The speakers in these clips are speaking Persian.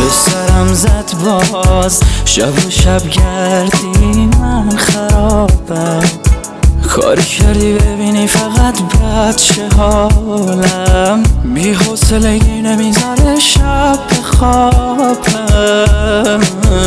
به سرم زد باز، شب و شب گردی من خرابم. کاری کردی ببینی فقط بد شه حالم، بی حوصلگی نمیذاره شب بخوابم.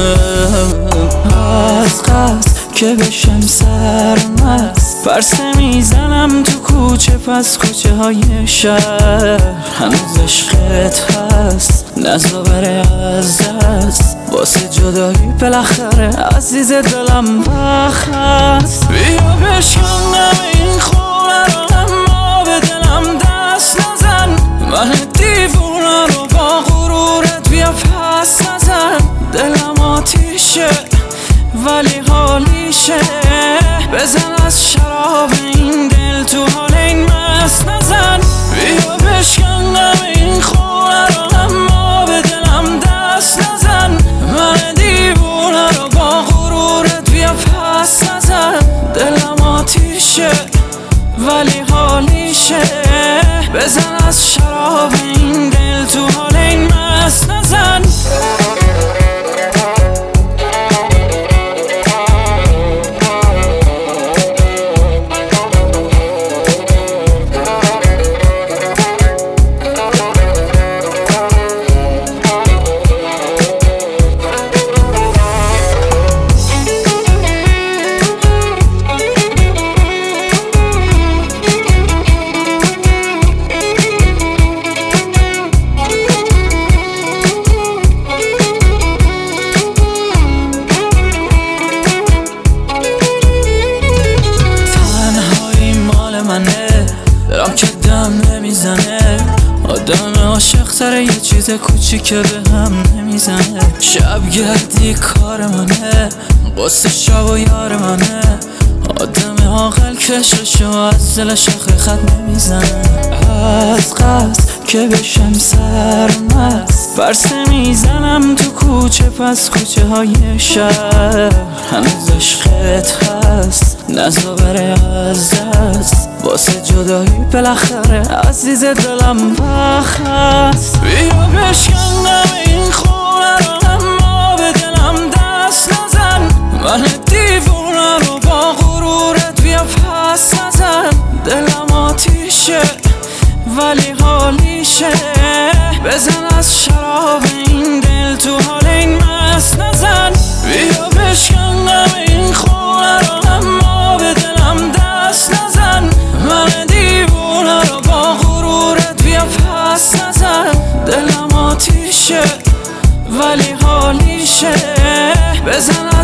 از قصد که بشم سرمست، پرسه میزنم تو کوچه پس کوچه های شهر. هنوز عشقت هست نزا بره از دست، واسه جدایی بالاخره عزیز دلم وقت هست. بیا بشکنم این خونه رو اما به دلم دست نزن، من دیوونه رو با غرورت بیا پس نزن. دلم آتیشه ولی حالیشه، بزن از شراب این دل تو حال این مست نزن. بیا بشکنم این خونه رو اما به دلم دست نزن، من دیوونه رو با غرورت بیا پس نزن. دلم آتیشه ولی حالیشه، بزن از شراب این دل تو حال این مست نزن. دلم که دم نمیزنه، آدم عاشق تره یه چیز کوچیکه به هم نمیزنه. شب گردی کار منه، قصه شب و یار منه، آدم عاقل کششو از دلش خط نمیزنه. از قصد که بشم سرمست، پرسه میزنم تو کوچه پس کوچه های شهر. هنوز عشقت هست نزا بره از دست، واسه جدایی بالاخره عزیز دلم وقت هست. بیا بشکنم این خونه رو اما به دلم دست نزن، من دیوونه رو با غرورت بیا پس نزن. دلم آتیشه ولی حالیشه، بزن از شراب این دل تو حال این مست نزن. بیا بشکنم این خونه رو اما به دلم دست نزن، من دیوونه رو با غرورت بیا پس نزن. دلم آتیشه ولی حالیشه، بزن